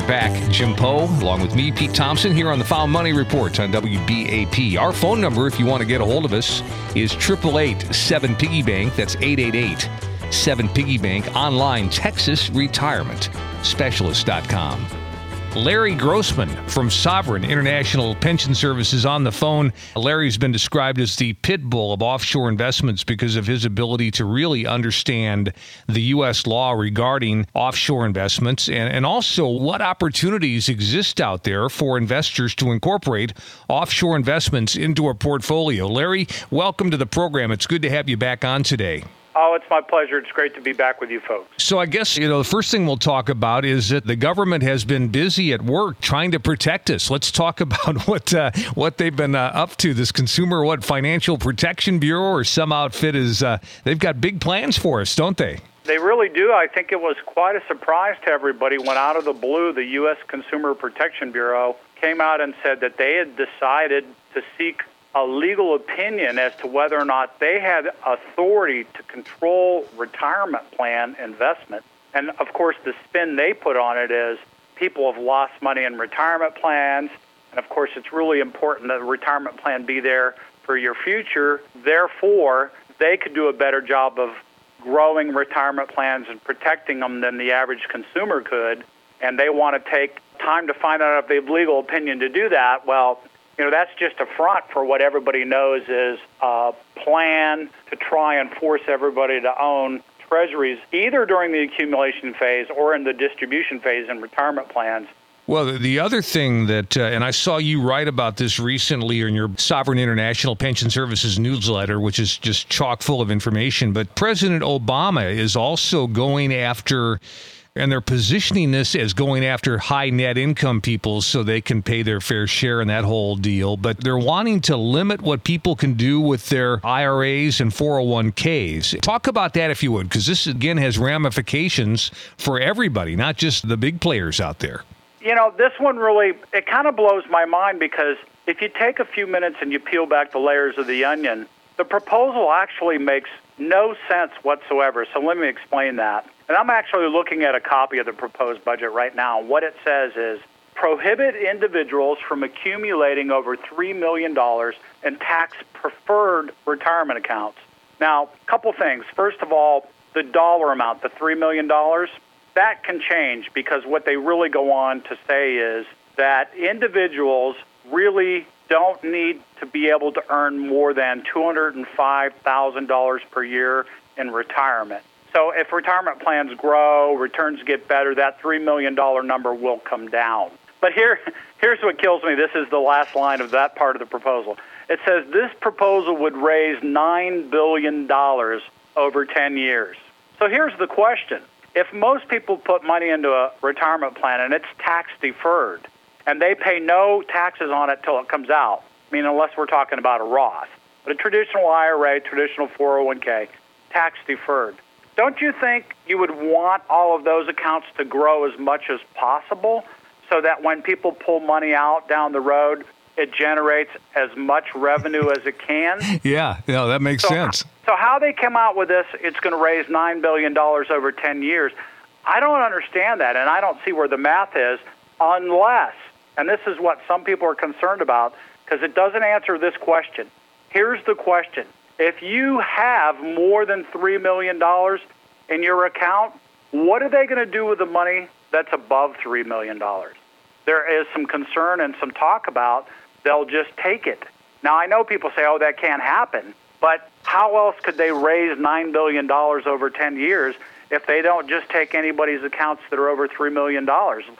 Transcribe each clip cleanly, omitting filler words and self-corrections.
back. Jim Poe, along with me, Pete Thompson, here on the Found Money Report on WBAP. Our phone number, if you want to get a hold of us, is 888-7PIGGY-BANK. That's 888-7PIGGY-BANK. Online, TexasRetirementSpecialist.com. Larry Grossman from Sovereign International Pension Services on the phone. Larry's been described as the pit bull of offshore investments because of his ability to really understand the U.S. law regarding offshore investments and also what opportunities exist out there for investors to incorporate offshore investments into a portfolio. Larry, welcome to the program. It's good to have you back on today. Oh, it's my pleasure. It's great to be back with you folks. So I guess, the first thing we'll talk about is that the government has been busy at work trying to protect us. Let's talk about what they've been up to. This Financial Protection Bureau or some outfit is, they've got big plans for us, don't they? They really do. I think it was quite a surprise to everybody when out of the blue, the U.S. Consumer Protection Bureau came out and said that they had decided to seek a legal opinion as to whether or not they had authority to control retirement plan investment. And, of course, the spin they put on it is people have lost money in retirement plans. And, of course, it's really important that the retirement plan be there for your future. Therefore, they could do a better job of growing retirement plans and protecting them than the average consumer could. And they want to take time to find out if they have legal opinion to do that. Well, that's just a front for what everybody knows is a plan to try and force everybody to own treasuries, either during the accumulation phase or in the distribution phase in retirement plans. Well, the other thing that, and I saw you write about this recently in your Sovereign International Pension Services newsletter, which is just chock full of information, but President Obama is also going after, and they're positioning this as going after high net income people so they can pay their fair share in that whole deal. But they're wanting to limit what people can do with their IRAs and 401ks. Talk about that if you would, because this, again, has ramifications for everybody, not just the big players out there. This one really, it kind of blows my mind because if you take a few minutes and you peel back the layers of the onion, the proposal actually makes no sense whatsoever. So let me explain that. And I'm actually looking at a copy of the proposed budget right now. What it says is prohibit individuals from accumulating over $3 million in tax-preferred retirement accounts. Now, a couple things. First of all, the dollar amount, the $3 million, that can change because what they really go on to say is that individuals really don't need to be able to earn more than $205,000 per year in retirement. So if retirement plans grow, returns get better, that $3 million number will come down. But here's what kills me. This is the last line of that part of the proposal. It says this proposal would raise $9 billion over 10 years. So here's the question. If most people put money into a retirement plan and it's tax deferred and they pay no taxes on it till it comes out, unless we're talking about a Roth, but a traditional IRA, traditional 401k, tax deferred, don't you think you would want all of those accounts to grow as much as possible so that when people pull money out down the road, it generates as much revenue as it can? Yeah, that makes sense. So how they come out with this, it's going to raise $9 billion over 10 years, I don't understand that, and I don't see where the math is unless, and this is what some people are concerned about, because it doesn't answer this question. Here's the question. If you have more than $3 million in your account, what are they going to do with the money that's above $3 million? There is some concern and some talk about they'll just take it. Now, I know people say, that can't happen, but how else could they raise $9 billion over 10 years if they don't just take anybody's accounts that are over $3 million?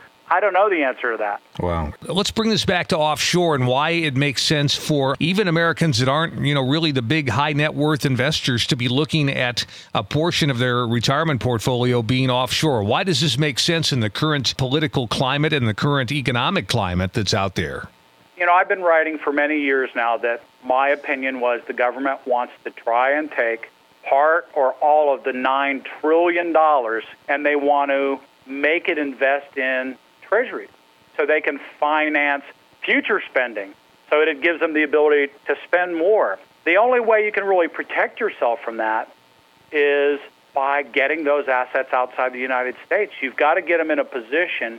I don't know the answer to that. Wow. Let's bring this back to offshore and why it makes sense for even Americans that aren't, really the big high net worth investors to be looking at a portion of their retirement portfolio being offshore. Why does this make sense in the current political climate and the current economic climate that's out there? I've been writing for many years now that my opinion was the government wants to try and take part or all of the $9 trillion and they want to make it invest in treasuries so they can finance future spending so it gives them the ability to spend more. The only way you can really protect yourself from that is by getting those assets outside the United States. You've got to get them in a position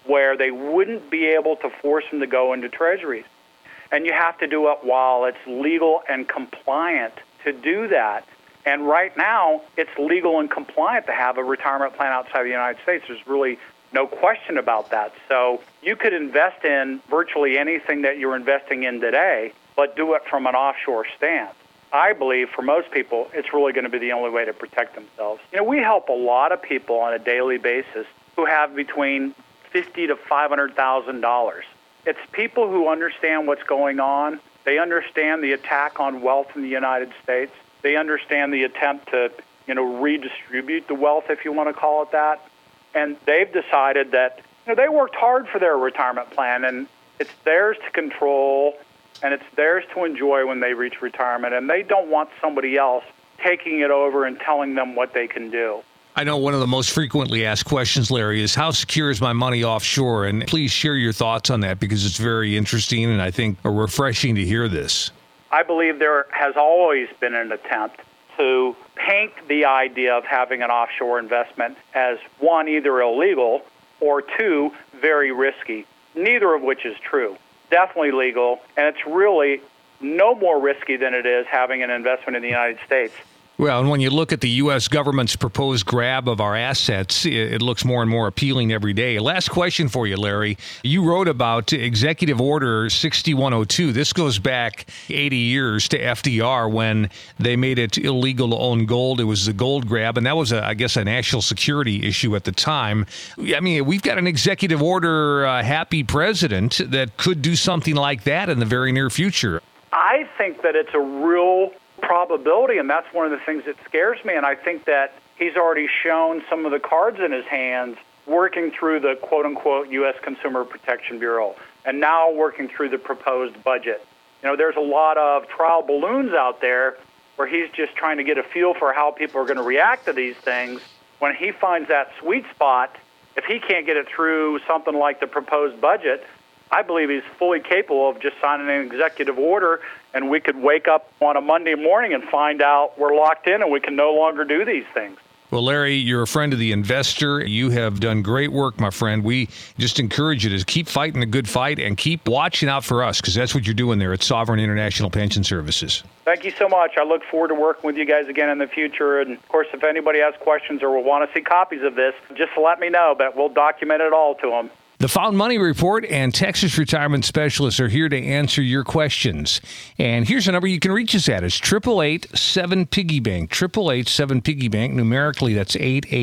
where they wouldn't be able to force them to go into treasuries. And you have to do it while it's legal and compliant to do that. And right now, it's legal and compliant to have a retirement plan outside the United States. There's really no question about that. So you could invest in virtually anything that you're investing in today, but do it from an offshore stance. I believe for most people, it's really going to be the only way to protect themselves. We help a lot of people on a daily basis who have between $50,000 to $500,000. It's people who understand what's going on. They understand the attack on wealth in the United States. They understand the attempt to, redistribute the wealth, if you want to call it that. And they've decided that, they worked hard for their retirement plan, and it's theirs to control, and it's theirs to enjoy when they reach retirement. And they don't want somebody else taking it over and telling them what they can do. I know one of the most frequently asked questions, Larry, is how secure is my money offshore? And please share your thoughts on that, because it's very interesting and I think refreshing to hear this. I believe there has always been an attempt to paint the idea of having an offshore investment as, one, either illegal, or two, very risky, neither of which is true. Definitely legal, and it's really no more risky than it is having an investment in the United States. Well, and when you look at the U.S. government's proposed grab of our assets, it looks more and more appealing every day. Last question for you, Larry. You wrote about Executive Order 6102. This goes back 80 years to FDR when they made it illegal to own gold. It was the gold grab, and that was, a national security issue at the time. I mean, we've got an executive order happy president that could do something like that in the very near future. I think that it's a real probability, and that's one of the things that scares me. And I think that he's already shown some of the cards in his hands working through the quote-unquote U.S. Consumer Protection Bureau and now working through the proposed budget. There's a lot of trial balloons out there where he's just trying to get a feel for how people are going to react to these things. When he finds that sweet spot, if he can't get it through something like the proposed budget, I believe he's fully capable of just signing an executive order, and we could wake up on a Monday morning and find out we're locked in and we can no longer do these things. Well, Larry, you're a friend of the investor. You have done great work, my friend. We just encourage you to keep fighting the good fight and keep watching out for us, because that's what you're doing there at Sovereign International Pension Services. Thank you so much. I look forward to working with you guys again in the future. And, of course, if anybody has questions or will want to see copies of this, just let me know, but we'll document it all to them. The Found Money Report and Texas Retirement Specialists are here to answer your questions. And here's a number you can reach us at. It's 888-7-PIGGY-BANK. 888-7-PIGGY-BANK. Numerically, that's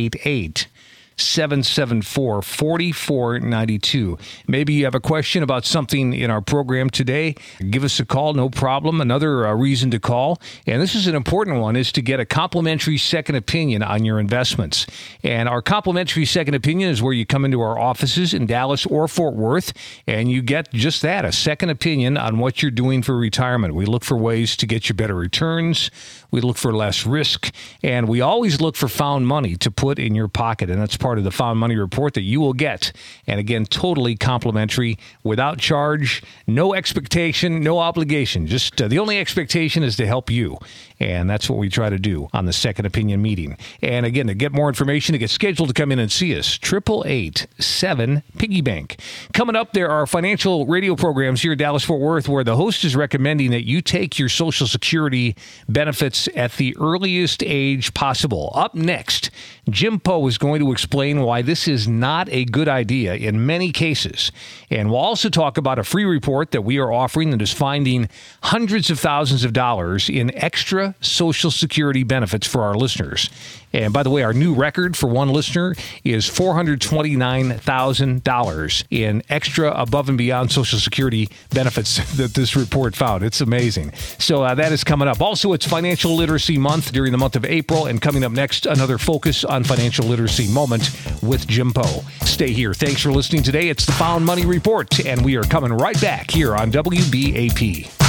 888-774-4492. Maybe you have a question about something in our program today. Give us a call, no problem. Another reason to call, and this is an important one, is to get a complimentary second opinion on your investments. And our complimentary second opinion is where you come into our offices in Dallas or Fort Worth, and you get just that, a second opinion on what you're doing for retirement. We look for ways to get you better returns. We look for less risk, and we always look for found money to put in your pocket, and that's part of the Found Money Report that you will get. And again, totally complimentary, without charge, no expectation, no obligation. Just the only expectation is to help you, and that's what we try to do on the Second Opinion meeting. And again, to get more information, to get scheduled to come in and see us, 888-7-PIGGY-BANK. Coming up, there are financial radio programs here in Dallas-Fort Worth where the host is recommending that you take your Social Security benefits at the earliest age possible. Up next, Jim Poe is going to explain why this is not a good idea in many cases. And we'll also talk about a free report that we are offering that is finding hundreds of thousands of dollars in extra Social Security benefits for our listeners. And by the way, our new record for one listener is $429,000 in extra above and beyond Social Security benefits that this report found. It's amazing. So that is coming up. Also, it's Financial Literacy Month during the month of April. And coming up next, another focus on financial literacy moment with Jim Poe. Stay here. Thanks for listening today. It's the Found Money Report, and we are coming right back here on WBAP.